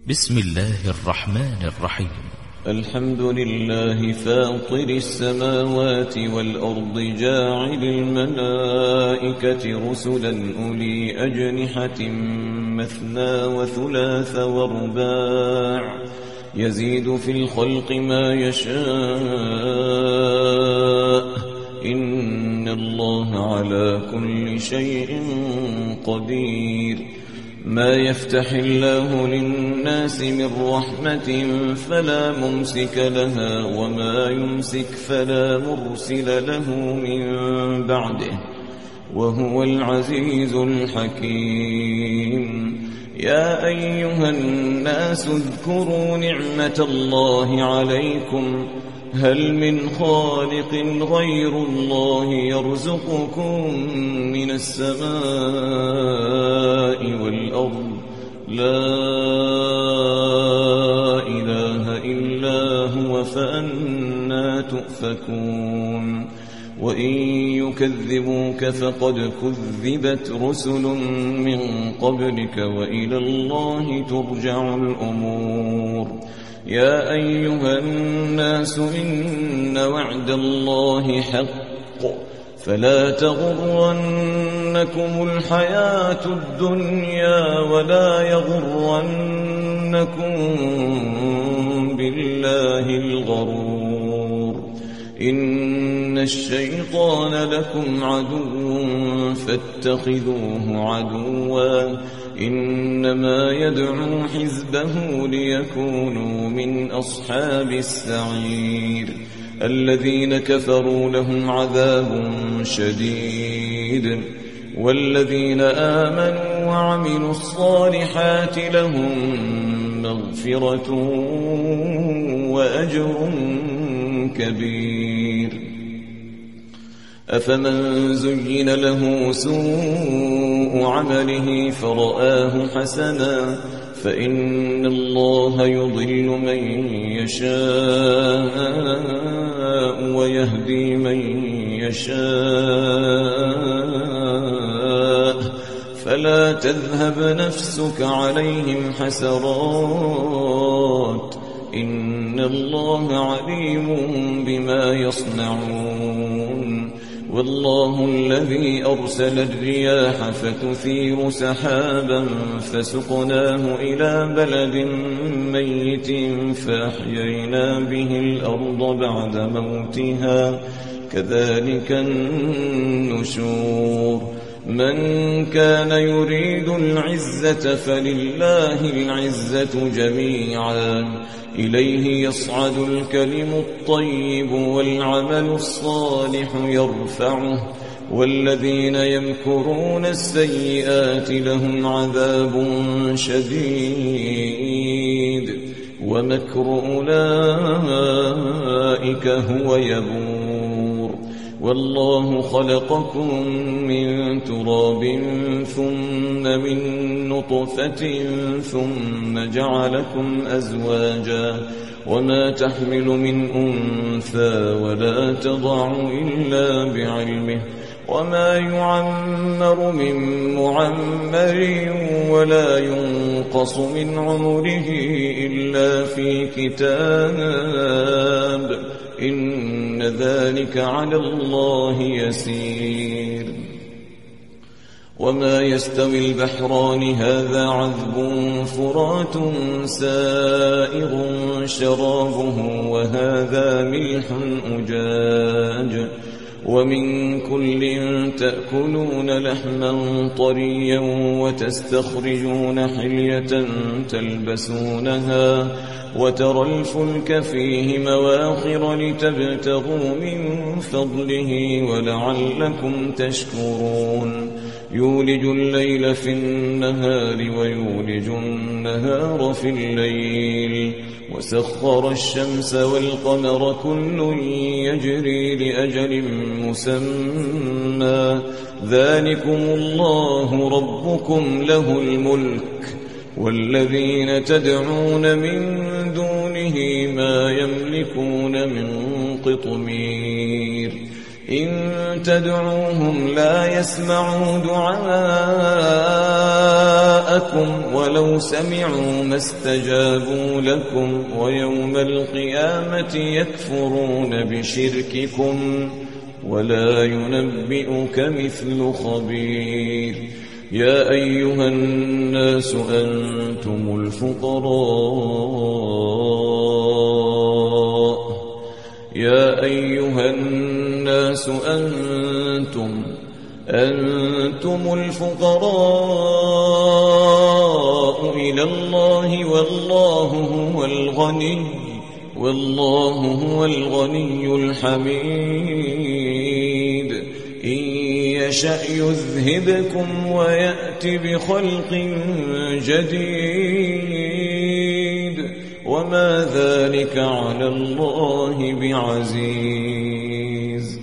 بسم الله الرحمن الرحيم. الحمد لله فاطر السماوات والأرض جاعل الملائكة رسلا أولي أجنحة مثنى وثلاث ورباع يزيد في الخلق ما يشاء إن الله على كل شيء قدير. ما يفتح الله للناس من رحمة فلا ممسك لها وما يمسك فلا مرسل له من بعده وهو العزيز الحكيم. يا أيها الناس اذكروا نعمة الله عليكم هل من خالق غير الله يرزقكم من السماء والأرض لا إله إلا هو فأنى تؤفكون. وإن يكذبوك فقد كذبت رسل من قبلك وإلى الله ترجع الأمور. يا أيها الناس إن وعد الله حق فلا تغرنكم الحياة الدنيا ولا يغرنكم بالله الغرور. إن الشيطان لكم عدو فاتخذوه عدوا إنما يدعو حزبه ليكونوا من أصحاب السعير. الذين كفروا لهم عذاب شديد والذين آمنوا وعملوا الصالحات لهم مغفرة وأجر كبير. أفمن زين له سوء عمله فرآه حسنا فإن الله يضل من يشاء ويهدي من يشاء فلا تذهب نفسك عليهم حسرات إن الله عليم بما يصنعون. والله الذي أرسل الرياح فتثير سحابا فسقناه إلى بلد ميت فأحيينا به الأرض بعد موتها كذلك النشور. من كان يريد العزة فلله العزة جميعا إليه يصعد الكلم الطيب والعمل الصالح يرفعه والذين يمكرون السيئات لهم عذاب شديد ومكر أولئك هو يبور. والله خلقكم من تراب ثم من نطفة ثم جعلكم أزواجا وما تحمل من أنثى ولا تضع إلا بعلمه وما يعمر من معمر ولا ينقص من عمره إلا في كتاب إن ذلك على الله يسير. وما يستوي البحران هذا عذب فرات سائغ شرابه وهذا ملح أجاج ومن كل تأكلون لحما طريا وتستخرجون حلية تلبسونها وترى الفلك فيه مواخر لتبتغوا من فضله ولعلكم تشكرون. يولج الليل في النهار ويولج النهار في الليل وسخر الشمس والقمر كل يجري لأجل مسمى ذلكم الله ربكم له الملك والذين تدعون من دونه ما يملكون من قطمير. إن تدعوهم لا يسمعوا دعاءكم ولو سمعوا ما استجابوا لكم ويوم القيامة يكفرون بشرككم ولا ينبئك مثل خبير يا أيها الناس أنتم الفقراء يا أيها الناس أنتم الفقراء إلى الله والله هو الغني الحميد إن يشأ يذهبكم ويأت بخلق جديد وما ذلك على الله بعزيز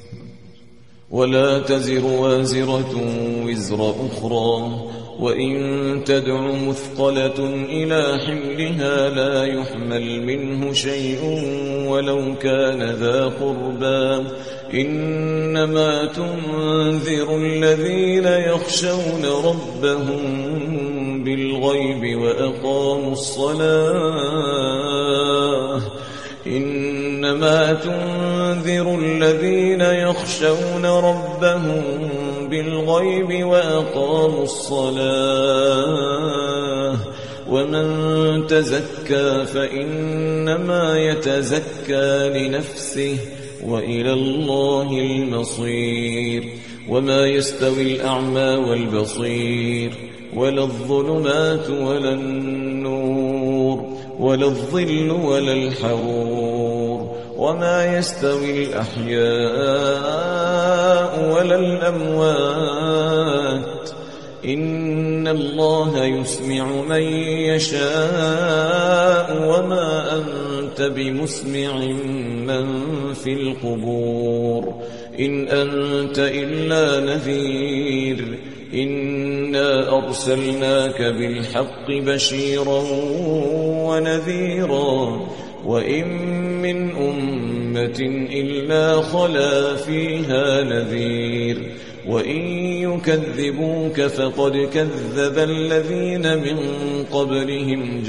ولا تزر وازرة وزر أخرى وإن تدع مثقلة إلى حملها لا يحمل منه شيء ولو كان ذا قربى إنما تنذر الذين يخشون ربهم بالغيب وأقاموا الصلاة إنما تنذر الذين يخشون ربهم بالغيب وأقاموا الصلاة ومن تزكى فإنما يتزكى لنفسه وإلى الله المصير وما يستوي الأعمى والبصير ولا الظلمات ولا النور ولا الظل ولا الحرور وما يستوي الأحياء ولا الأموات إن الله يسمع من يشاء وما أنت بمسمع من في القبور إن أنت إلا نذير إنا أرسلناك بالحق بشيرا ونذيرا وإن من أمة إلا خلا فيها نذير وإن يكذبوك فقد كذب الذين من قبلهم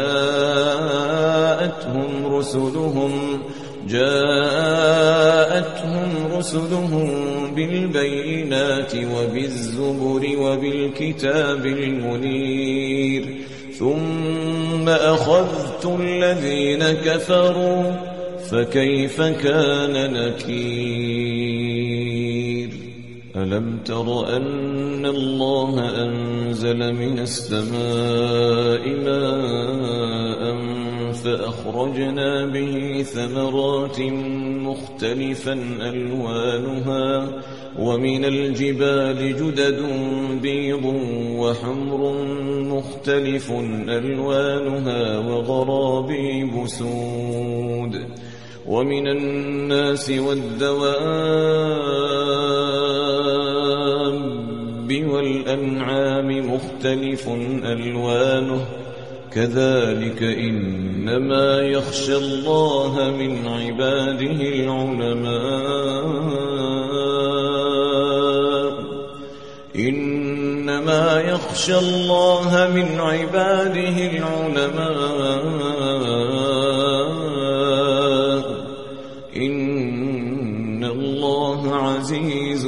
جاءتهم رسلهم بالبينات وبالزبر وبالكتاب المنير ثم أخذت الذين كفروا فكيف كان نكير ألم تر أن الله أنزل من السماء ماء فأخرجنا به ثمرات مختلفا ألوانها ومن الجبال جدد بيض وحمر مختلف ألوانها وغرابيب سود ومن الناس والدواب والأنعام مختلف ألوانه كذلك إنما يخشى الله من عباده العلماء إنما يخشى الله من عباده العلماء إن الله عزيز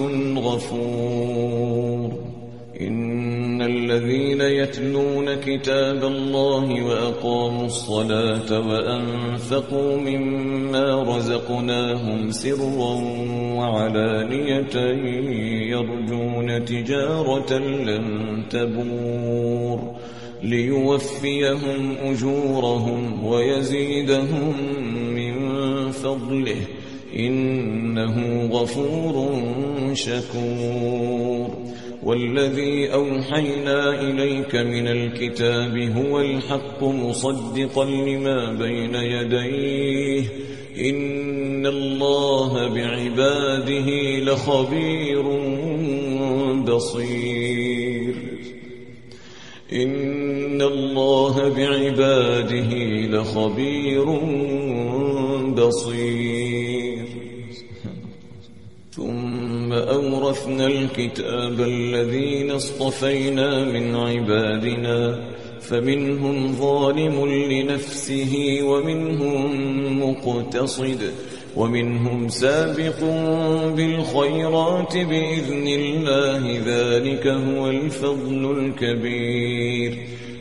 غفور إن الذين يتلون كتاب الله وأقاموا الصلاة وأنفقوا مما رزقناهم سرا وعلانية يرجون تجارة لن تبور ليوفيهم أجورهم ويزيدهم من فضله إنه غفور شكور والذي أوحينا إليك من الكتاب هو الحق مصدقا لما بين يديه إن الله بعباده لخبير بصير إن الله بعباده لخبير بصير أورثنا الكتاب الذين اصطفينا من عبادنا فمنهم ظالم لنفسه ومنهم مقتصد ومنهم سابق بالخيرات بإذن الله ذلك هو الفضل الكبير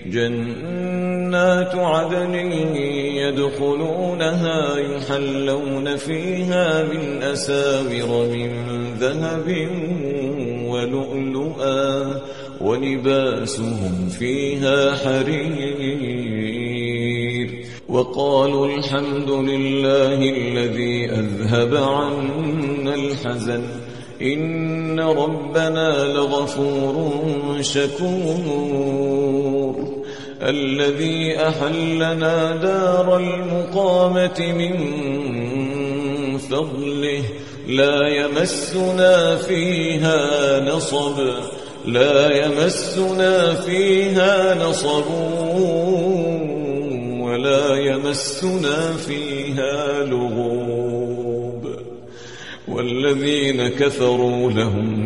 جنات عدن يدخلونها يحلون فيها من أساور من ذهب ولؤلؤا ولباسهم فيها حرير وقالوا الحمد لله الذي أذهب عنا الحزن إن ربنا لغفور شكور الذي أحلنا دار المقامة من فضله لا يمسنا فيها نصب ولا يمسنا فيها لغوب والذين كفروا لهم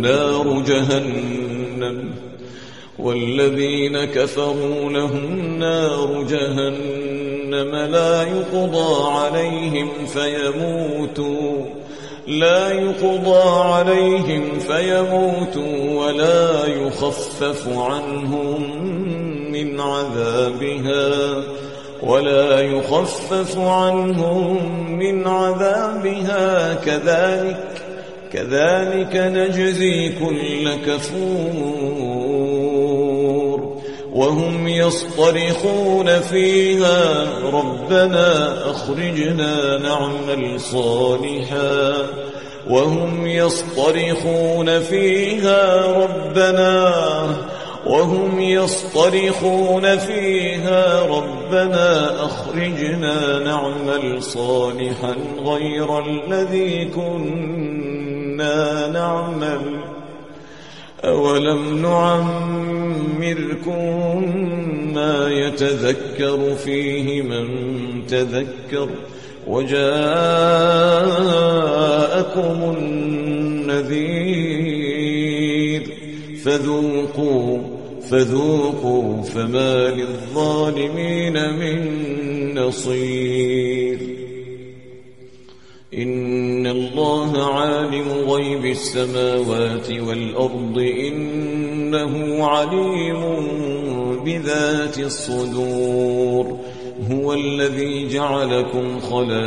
نار جهنم لا يقضى عليهم فيموتوا ولا يخفف عنهم من عذابها كذلك نجزي كل كفور وهم يصطرخون فيها ربنا أخرجنا نعمل صالحا غير الذي كنا نعمل أولم نعمركم ما يتذكر فيه من تذكر وجاءكم النذير فذوقوا فما للظالمين من نصير إن الله عالم غيب السماوات والأرض إنه عليم بذات الصدور هو الذي جعلكم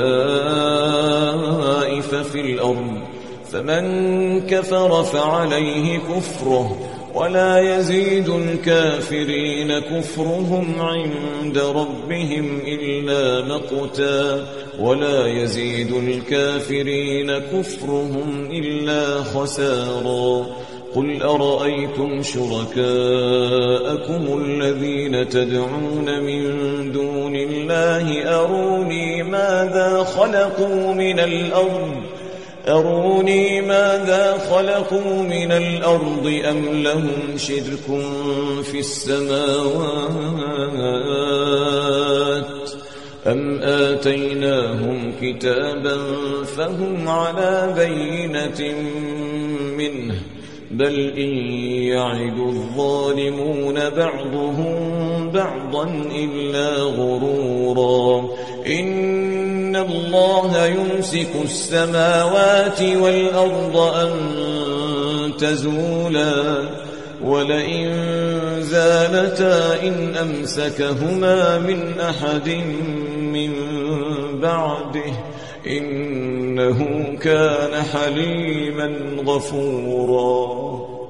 خلائف في الأرض فمن كفر فعليه كفره ولا يزيد الكافرين كفرهم عند ربهم إلا مقتا ولا يزيد الكافرين كفرهم إلا خسارا قل أرأيتم شركاءكم الذين تدعون من دون الله أروني ماذا خلقوا من الأرض أم لهم شرك في السماوات أم آتيناهم كتابا فهم على بينة منه بل إن يعد الظالمون بعضهم بعضا إلا غرورا إن الله يمسك السماوات والأرض أن تزولا ولئن زالتا إن أمسكهما من أحد من بعده إنه كان حليما غفورا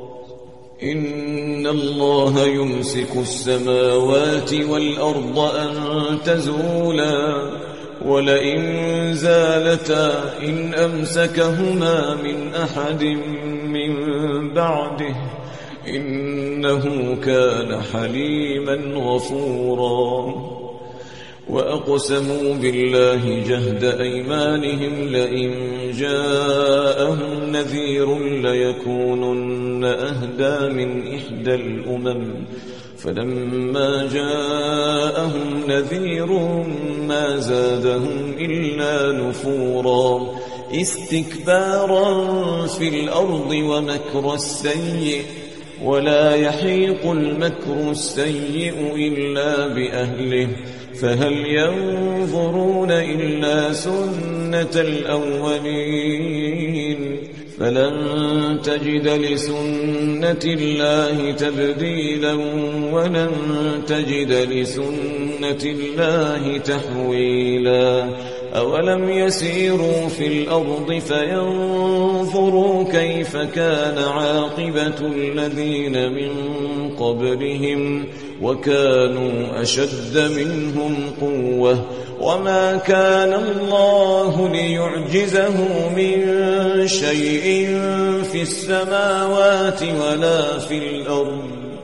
إن الله يمسك السماوات والأرض أن تزولا ولئن زالتا إن أمسكهما من أحد من بعده إنه كان حليما غفورا وأقسموا بالله جهد أيمانهم لئن جاءهم نذير ليكونن أهدى من إحدى الأمم فلما جاءهم نذير ما زادهم إلا نفورا استكبارا في الأرض ومكر السيء ولا يحيق المكر السيء إلا بأهله فهل ينظرون إلا سنة الأولين فلن تجد لسنة الله تبديلا ولن تجد لسنة الله تحويلا أولم يسيروا في الأرض فينظروا كيف كان عاقبة الذين من قبلهم وكانوا أشد منهم قوة وما كان الله ليعجزه من شيء في السماوات ولا في الأرض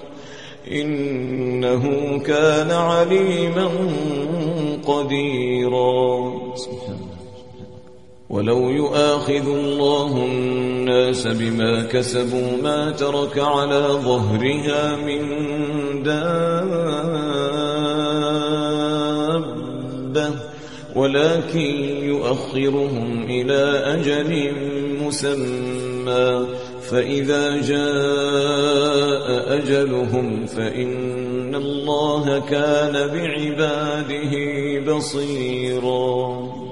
إنه كان عليما قديرا ولو يؤاخذ الله الناس بما كسبوا ما ترك على ظهرها من دابة ولكن يؤخرهم إلى أجل مسمى فإذا جاء أجلهم فإن الله كان بعباده بصيرا